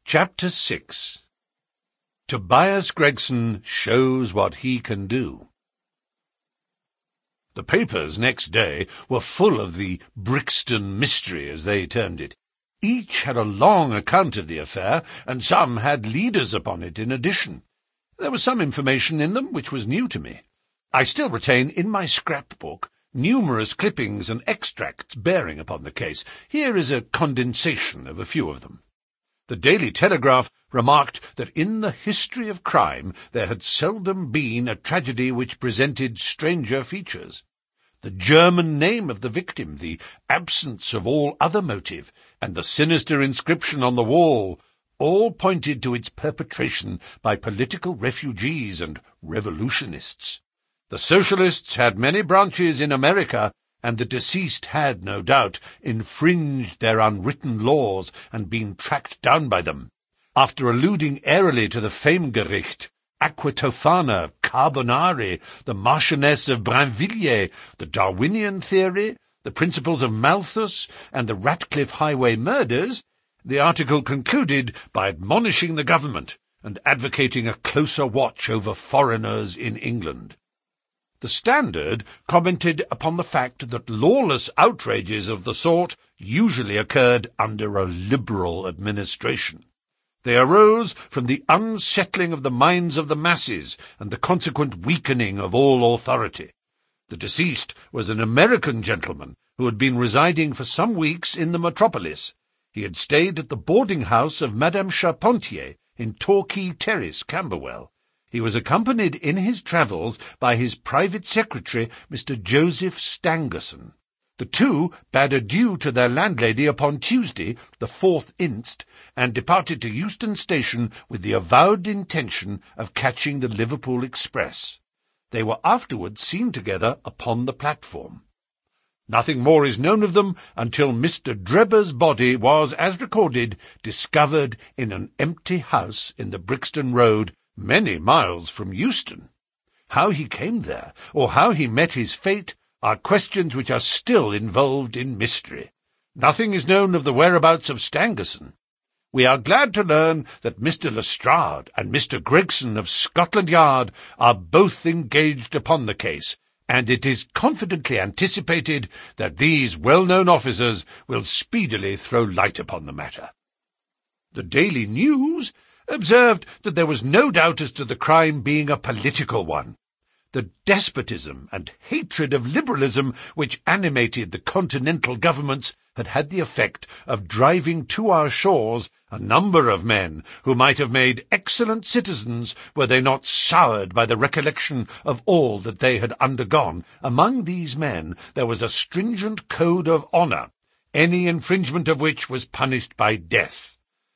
Chapter 6. Tobias Gregson shows what he can do. The papers next day were full of the Brixton mystery, as they termed it. Each had a long account of the affair, and some had leaders upon it in addition. There was some information in them which was new to me. I still retain in my scrapbook numerous clippings and extracts bearing upon the case. Here is a condensation of a few of them. The Daily Telegraph remarked that in the history of crime there had seldom been a tragedy which presented stranger features. The German name of the victim, the absence of all other motive, and the sinister inscription on the wall all pointed to its perpetration by political refugees and revolutionists. The Socialists had many branches in America, and the deceased had, no doubt, infringed their unwritten laws and been tracked down by them. After alluding airily to the Femgericht, Aquatofana, Carbonari, the Marchioness of Brinvilliers, the Darwinian theory, the principles of Malthus, and the Ratcliffe Highway murders, the article concluded by admonishing the government and advocating a closer watch over foreigners in England. The Standard commented upon the fact that lawless outrages of the sort usually occurred under a liberal administration. They arose from the unsettling of the minds of the masses and the consequent weakening of all authority. The deceased was an American gentleman who had been residing for some weeks in the metropolis. He had stayed at the boarding-house of Madame Charpentier in Torquay Terrace, Camberwell. He was accompanied in his travels by his private secretary, Mr. Joseph Stangerson. The two bade adieu to their landlady upon Tuesday, the 4th inst., and departed to Euston Station with the avowed intention of catching the Liverpool express. They were afterwards seen together upon the platform. Nothing more is known of them until Mr. Drebber's body was, as recorded, discovered in an empty house in the Brixton Road, many miles from Euston. How he came there, or how he met his fate, are questions which are still involved in mystery. Nothing is known of the whereabouts of Stangerson. We are glad to learn that Mr. Lestrade and Mr. Gregson of Scotland Yard are both engaged upon the case, and it is confidently anticipated that these well-known officers will speedily throw light upon the matter. The Daily News observed that there was no doubt as to the crime being a political one. The despotism and hatred of liberalism which animated the continental governments had had the effect of driving to our shores a number of men who might have made excellent citizens were they not soured by the recollection of all that they had undergone. Among these men there was a stringent code of honour, any infringement of which was punished by death.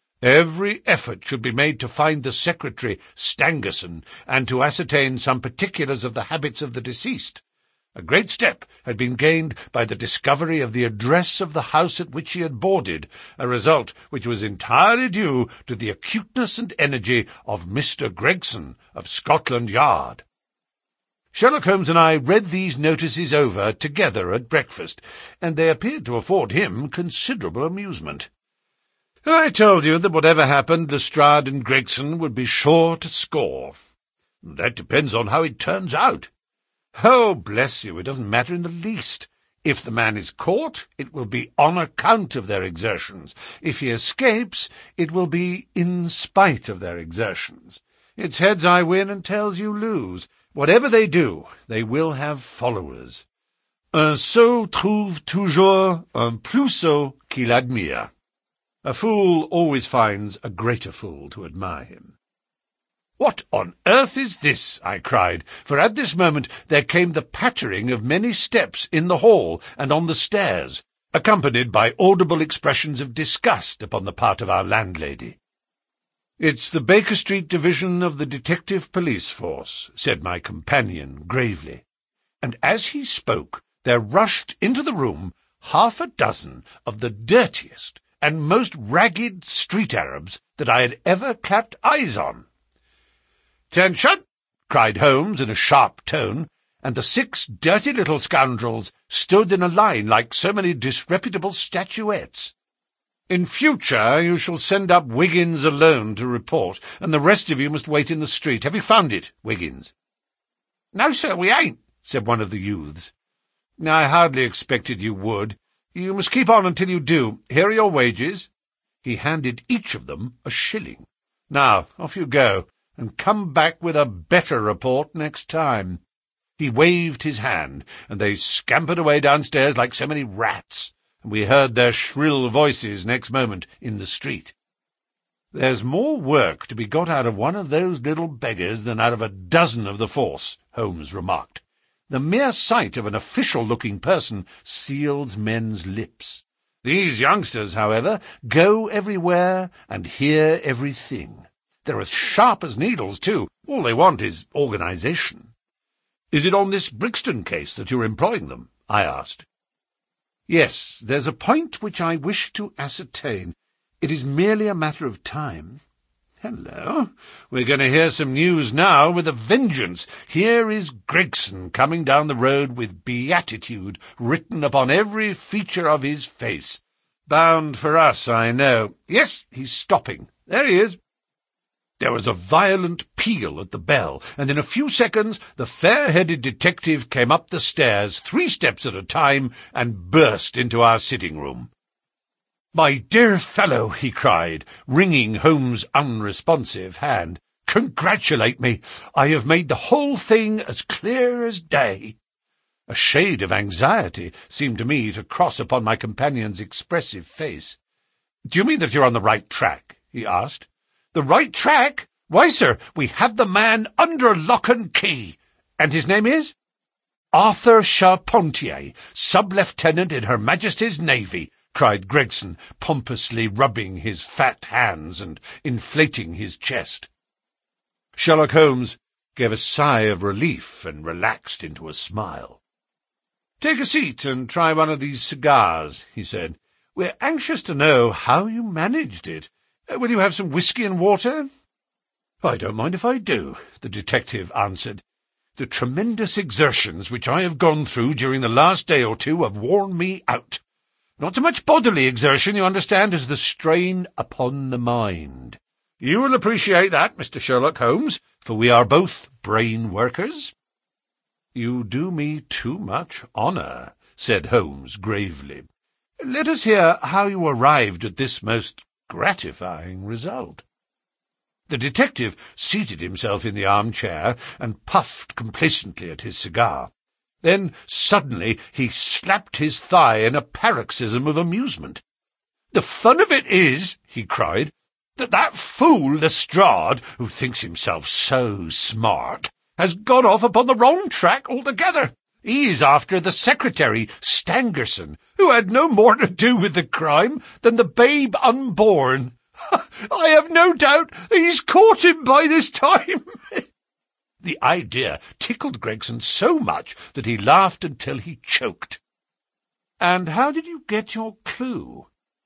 Every effort should be made to find the secretary, Stangerson, and to ascertain some particulars of the habits of the deceased. A great step had been gained by the discovery of the address of the house at which he had boarded, a result which was entirely due to the acuteness and energy of Mr. Gregson of Scotland Yard. Sherlock Holmes and I read these notices over together at breakfast, and they appeared to afford him considerable amusement. I told you that whatever happened, Lestrade and Gregson would be sure to score. That depends on how it turns out. Oh, bless you, it doesn't matter in the least. If the man is caught, it will be on account of their exertions. If he escapes, it will be in spite of their exertions. It's heads I win and tails you lose. Whatever they do, they will have followers. Un sot trouve toujours un plus sot qu'il admire. A fool always finds a greater fool to admire him. "What on earth is this?" I cried, for at this moment there came the pattering of many steps in the hall and on the stairs, accompanied by audible expressions of disgust upon the part of our landlady. "It's the Baker Street division of the detective police force," said my companion gravely, and as he spoke there rushed into the room half a dozen of the dirtiest and most ragged street Arabs that I had ever clapped eyes on. "'Attention!" cried Holmes in a sharp tone, and the 6 dirty little scoundrels stood in a line like so many disreputable statuettes. In future you shall send up Wiggins alone to report, and the rest of you must wait in the street. Have you found it, Wiggins?" "No, sir, we ain't," said one of the youths. "I hardly expected you would. You must keep on until you do. Here are your wages." He handed each of them a shilling. "Now, off you go, and come back with a better report next time." He waved his hand, and they scampered away downstairs like so many rats, and we heard their shrill voices next moment in the street. "There's more work to be got out of one of those little beggars than out of a dozen of the force," Holmes remarked. "The mere sight of an official-looking person seals men's lips. These youngsters, however, go everywhere and hear everything. They're as sharp as needles, too. All they want is organization." "Is it on this Brixton case that you're employing them?" I asked. "Yes, there's a point which I wish to ascertain. It is merely a matter of time." Hello, we're going to hear some news now with a vengeance. Here is Gregson coming down the road with beatitude written upon every feature of his face. Bound for us, I know. Yes, he's stopping. There he is. There was a violent peal at the bell, and in a few seconds the fair-headed detective came up the stairs 3 steps at a time and burst into our sitting-room. "My dear fellow," he cried, wringing Holmes' unresponsive hand, "congratulate me. I have made the whole thing as clear as day." A shade of anxiety seemed to me to cross upon my companion's expressive face. "Do you mean that you're on the right track?" he asked. "The right track? Why, sir, we have the man under lock and key. And his name is?" "Arthur Charpentier, sub-lieutenant in Her Majesty's Navy," cried Gregson, pompously rubbing his fat hands and inflating his chest. Sherlock Holmes gave a sigh of relief and relaxed into a smile. "Take a seat and try one of these cigars," he said. "We're anxious to know how you managed it. Will you have some whiskey and water?" "I don't mind if I do," the detective answered. "The tremendous exertions which I have gone through during the last day or two have worn me out. Not so much bodily exertion, you understand, as the strain upon the mind. You will appreciate that, Mr. Sherlock Holmes, for we are both brain workers." "You do me too much honour," said Holmes gravely. "Let us hear how you arrived at this most gratifying result." The detective seated himself in the armchair and puffed complacently at his cigar. Then suddenly he slapped his thigh in a paroxysm of amusement. "The fun of it is," he cried, that fool Lestrade, who thinks himself so smart, has gone off upon the wrong track altogether. He's after the secretary, Stangerson, who had no more to do with the crime than the babe unborn. I have no doubt he's caught him by this time." The idea tickled Gregson so much that he laughed until he choked. "And how did you get your clue?"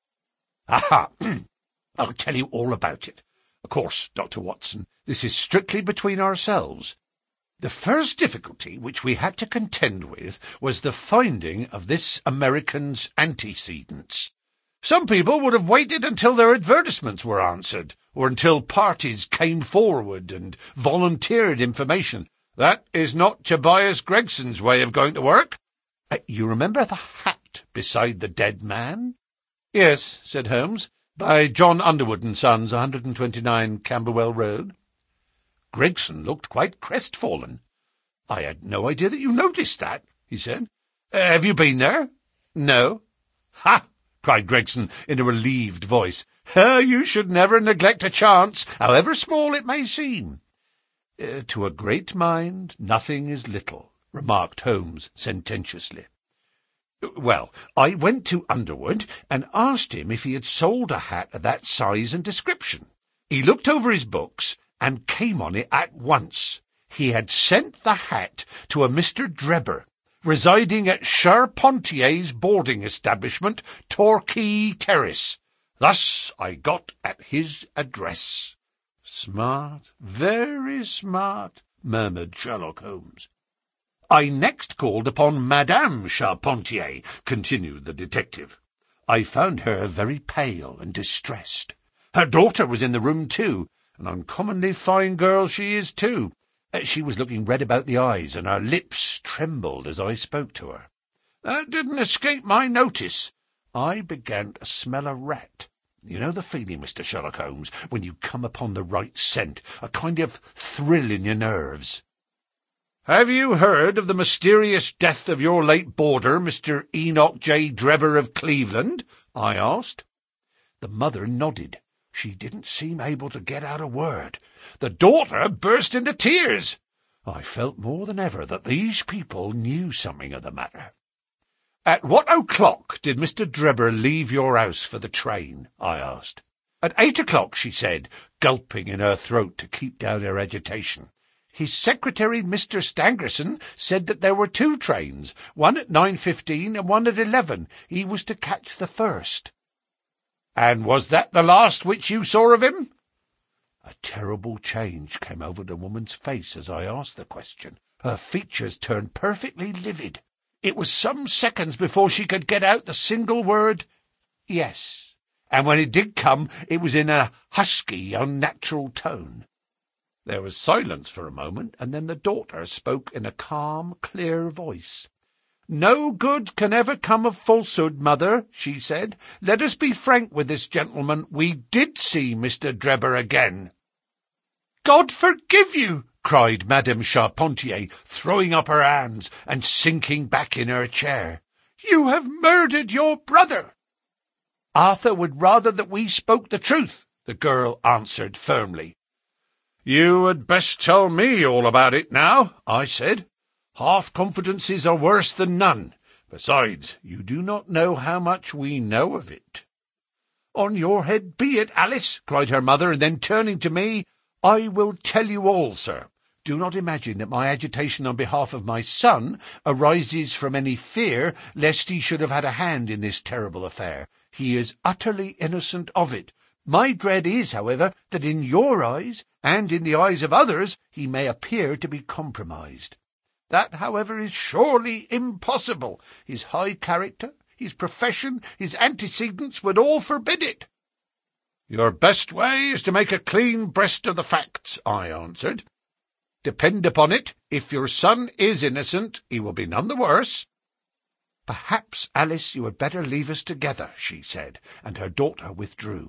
"Aha! I'll tell you all about it. Of course, Dr. Watson, this is strictly between ourselves. The first difficulty which we had to contend with was the finding of this American's antecedents. Some people would have waited until their advertisements were answered, or until parties came forward and volunteered information. That is not Tobias Gregson's way of going to work. You remember the hat beside the dead man?" "Yes," said Holmes, "by John Underwood and Sons, 129 Camberwell Road." Gregson looked quite crestfallen. "I had no idea that you noticed that," he said. "Have you been there?" "No." "Ha!" cried Gregson in a relieved voice. "You should never neglect a chance, however small it may seem." "To a great mind nothing is little," remarked Holmes sententiously. "Well, I went to Underwood and asked him if he had sold a hat of that size and description. He looked over his books and came on it at once. He had sent the hat to a Mr. Drebber, residing at Charpentier's boarding establishment, Torquay Terrace. Thus I got at his address." "Smart, very smart," murmured Sherlock Holmes. "I next called upon Madame Charpentier," continued the detective. I found her very pale and distressed. Her daughter was in the room too, an uncommonly fine girl she is too. She was looking red about the eyes, and her lips trembled as I spoke to her. That didn't escape my notice. I began to smell a rat. You know the feeling, Mr. Sherlock Holmes, when you come upon the right scent, a kind of thrill in your nerves. "Have you heard of the mysterious death of your late boarder, Mr. Enoch J. Drebber of Cleveland?" I asked. The mother nodded. She didn't seem able to get out a word. The daughter burst into tears. I felt more than ever that these people knew something of the matter. "At what o'clock did Mr. Drebber leave your house for the train?" I asked. "At 8 o'clock, she said, gulping in her throat to keep down her agitation. His secretary, Mr. Stangerson, said that there were 2 trains, one at 9:15 and one at 11. He was to catch the first." "And was that the last which you saw of him?" A terrible change came over the woman's face as I asked the question. Her features turned perfectly livid. It was some seconds before she could get out the single word, "Yes," and when it did come, it was in a husky, unnatural tone. There was silence for a moment, and then the daughter spoke in a calm, clear voice. "No good can ever come of falsehood, mother," she said. "Let us be frank with this gentleman. We did see Mr. Drebber again." "God forgive you!" cried Madame Charpentier, throwing up her hands and sinking back in her chair. "You have murdered your brother." "Arthur would rather that we spoke the truth," the girl answered firmly. "You had best tell me all about it now," I said. "Half confidences are worse than none. Besides, you do not know how much we know of it." "On your head be it, Alice," cried her mother, and then turning to me, "I will tell you all, sir. Do not imagine that my agitation on behalf of my son arises from any fear lest he should have had a hand in this terrible affair. He is utterly innocent of it. My dread is, however, that in your eyes, and in the eyes of others, he may appear to be compromised. That, however, is surely impossible. His high character, his profession, his antecedents would all forbid it." "Your best way is to make a clean breast of the facts," I answered. "Depend upon it, if your son is innocent, he will be none the worse." "Perhaps, Alice, you had better leave us together," she said, and her daughter withdrew.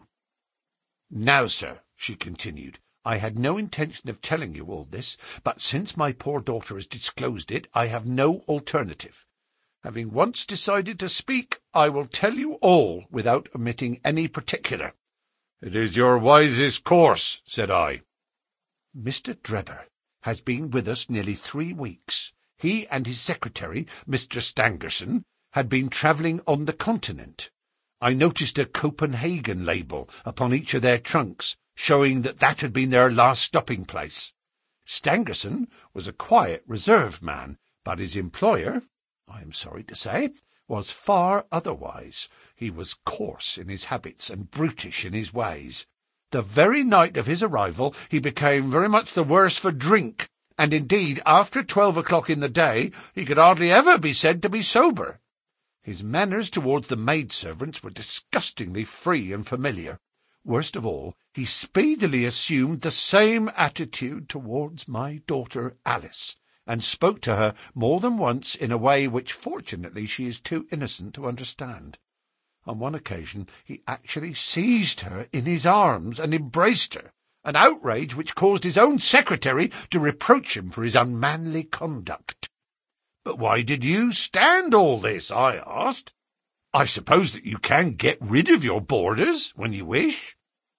"Now, sir," she continued, "I had no intention of telling you all this, but since my poor daughter has disclosed it, I have no alternative. Having once decided to speak, I will tell you all without omitting any particular." "It is your wisest course," said I. "Mr. Drebber has been with us nearly 3 weeks. He and his secretary, Mr. Stangerson, had been travelling on the Continent. I noticed a Copenhagen label upon each of their trunks, showing that that had been their last stopping-place. Stangerson was a quiet, reserved man, but his employer, I am sorry to say, was far otherwise. He was coarse in his habits and brutish in his ways. The very night of his arrival he became very much the worse for drink, and indeed after 12 o'clock in the day he could hardly ever be said to be sober. His manners towards the maidservants were disgustingly free and familiar. Worst of all, he speedily assumed the same attitude towards my daughter Alice, and spoke to her more than once in a way which fortunately she is too innocent to understand. On one occasion he actually seized her in his arms and embraced her, an outrage which caused his own secretary to reproach him for his unmanly conduct. "But why did you stand all this?" I asked. "I suppose that you can get rid of your boarders when you wish?"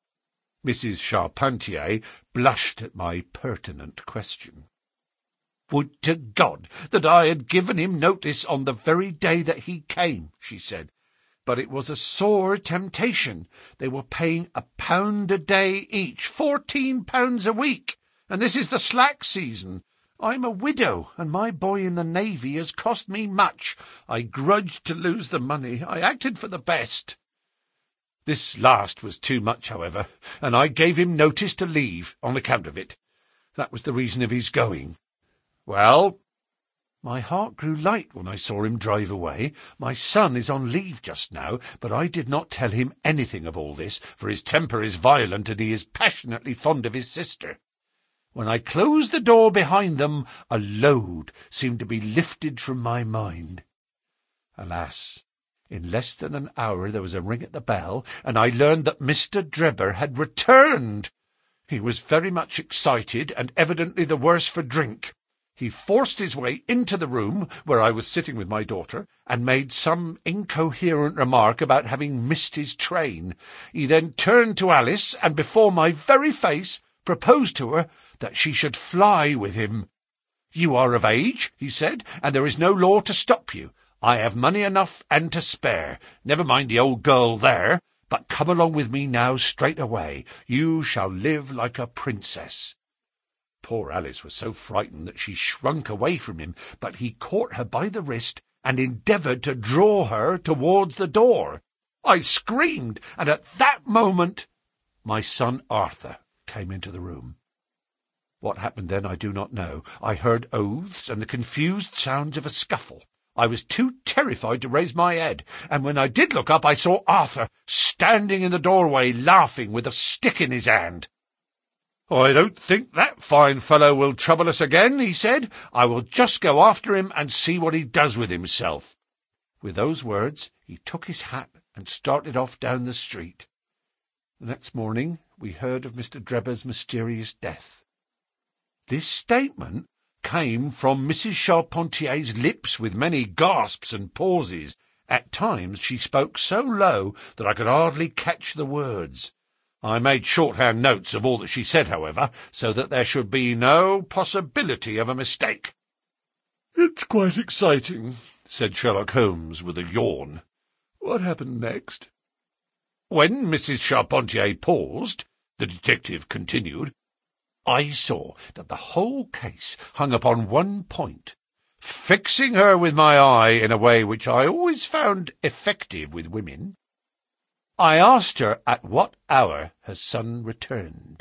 Mrs. Charpentier blushed at my pertinent question. "Would to God that I had given him notice on the very day that he came," she said. "But it was a sore temptation. They were paying £1 a day each, £14 a week, and this is the slack season. I'm a widow, and my boy in the Navy has cost me much. I grudged to lose the money. I acted for the best." This last was too much, however, and I gave him notice to leave on account of it. That was the reason of his going. "Well?" My heart grew light when I saw him drive away. My son is on leave just now, but I did not tell him anything of all this, for his temper is violent and he is passionately fond of his sister. When I closed the door behind them, a load seemed to be lifted from my mind. Alas, in less than an hour there was a ring at the bell, and I learned that Mr. Drebber had returned. He was very much excited, and evidently the worse for drink. He forced his way into the room where I was sitting with my daughter, and made some incoherent remark about having missed his train. He then turned to Alice, and before my very face proposed to her that she should fly with him. "You are of age," he said, "and there is no law to stop you. I have money enough and to spare. Never mind the old girl there, but come along with me now straight away. You shall live like a princess." Poor Alice was so frightened that she shrunk away from him, but he caught her by the wrist and endeavoured to draw her towards the door. I screamed, and at that moment my son Arthur came into the room. What happened then I do not know. I heard oaths and the confused sounds of a scuffle. I was too terrified to raise my head, and when I did look up I saw Arthur standing in the doorway, laughing with a stick in his hand. "I don't think that fine fellow will trouble us again," he said. "I will just go after him and see what he does with himself." With those words he took his hat and started off down the street. The next morning we heard of Mr. Drebber's mysterious death. This statement came from Mrs. Charpentier's lips with many gasps and pauses. At times she spoke so low that I could hardly catch the words. I made shorthand notes of all that she said, however, so that there should be no possibility of a mistake. "It's quite exciting," said Sherlock Holmes with a yawn. "What happened next?" "When Mrs. Charpentier paused," the detective continued, "I saw that the whole case hung upon one point. Fixing her with my eye in a way which I always found effective with women, I asked her at what hour her son returned.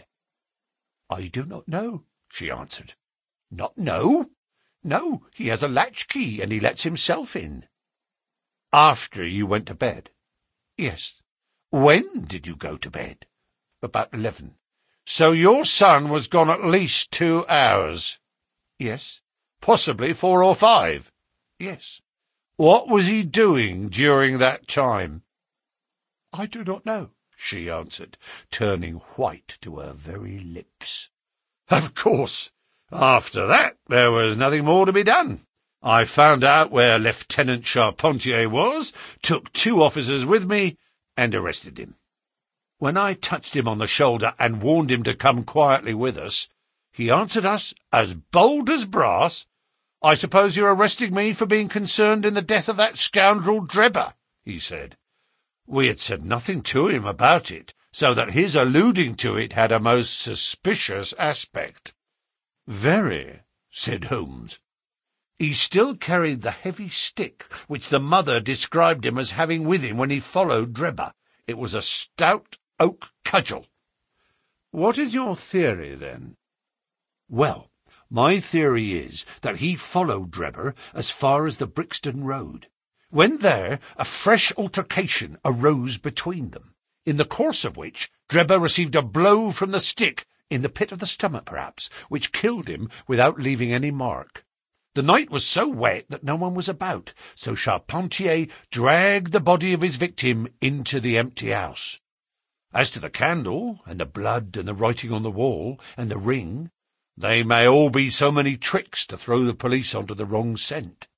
'I do not know,' she answered. 'Not know?' 'No, he has a latch-key, and he lets himself in.' 'After you went to bed?' 'Yes.' 'When did you go to bed?' 'About 11. So your son was gone at least 2 hours?' 'Yes.' 'Possibly 4 or 5? "'Yes.' 'What was he doing during that time?' 'I do not know,' she answered, turning white to her very lips. Of course, after that there was nothing more to be done. I found out where Lieutenant Charpentier was, took 2 officers with me, and arrested him. When I touched him on the shoulder and warned him to come quietly with us, he answered us as bold as brass. 'I suppose you're arresting me for being concerned in the death of that scoundrel Drebber,' he said. We had said nothing to him about it, so that his alluding to it had a most suspicious aspect. "Very," said Holmes. He still carried the heavy stick which the mother described him as having with him when he followed Drebber. It was a stout oak cudgel. "What is your theory, then?" "Well, my theory is that he followed Drebber as far as the Brixton Road. When there, a fresh altercation arose between them, in the course of which Drebber received a blow from the stick, in the pit of the stomach perhaps, which killed him without leaving any mark. The night was so wet that no one was about, so Charpentier dragged the body of his victim into the empty house. As to the candle, and the blood, and the writing on the wall, and the ring, they may all be so many tricks to throw the police onto the wrong scent."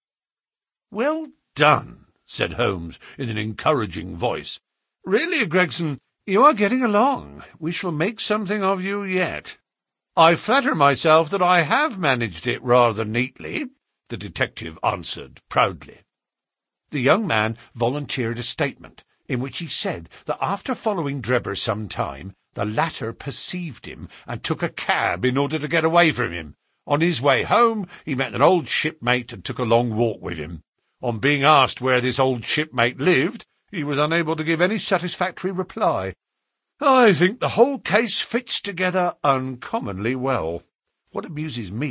"Well done," said Holmes, in an encouraging voice. "Really, Gregson, you are getting along. We shall make something of you yet." "I flatter myself that I have managed it rather neatly," the detective answered proudly. The young man volunteered a statement, in which he said that after following Drebber some time, the latter perceived him and took a cab in order to get away from him. On his way home he met an old shipmate and took a long walk with him. On being asked where this old shipmate lived, he was unable to give any satisfactory reply. I think the whole case fits together uncommonly well. What amuses me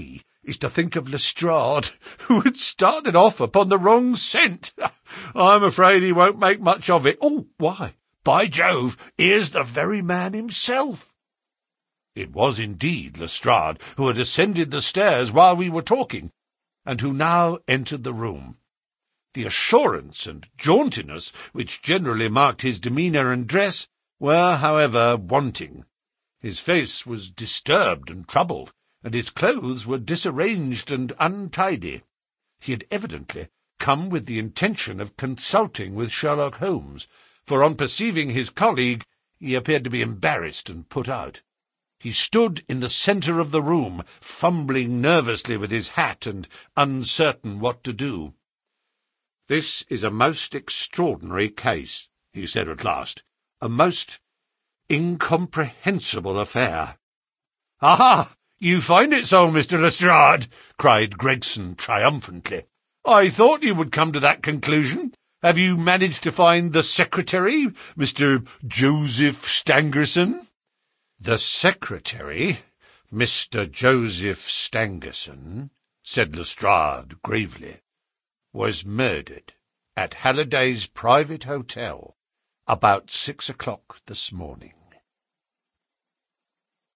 is to think of Lestrade, who had started off upon the wrong scent. I'm afraid he won't make much of it. Oh, why, by Jove, here's the very man himself." It was indeed Lestrade, who had ascended the stairs while we were talking, and who now entered the room. The assurance and jauntiness which generally marked his demeanour and dress were, however, wanting. His face was disturbed and troubled, and his clothes were disarranged and untidy. He had evidently come with the intention of consulting with Sherlock Holmes, for on perceiving his colleague he appeared to be embarrassed and put out. He stood in the centre of the room, fumbling nervously with his hat and uncertain what to do. "This is a most extraordinary case," he said at last. "A most incomprehensible affair." "Aha! You find it so, Mr. Lestrade," cried Gregson triumphantly. "I thought you would come to that conclusion. Have you managed to find the secretary, Mr. Joseph Stangerson?" "The secretary, Mr. Joseph Stangerson," said Lestrade gravely, "was murdered at Halliday's private hotel about 6 o'clock this morning."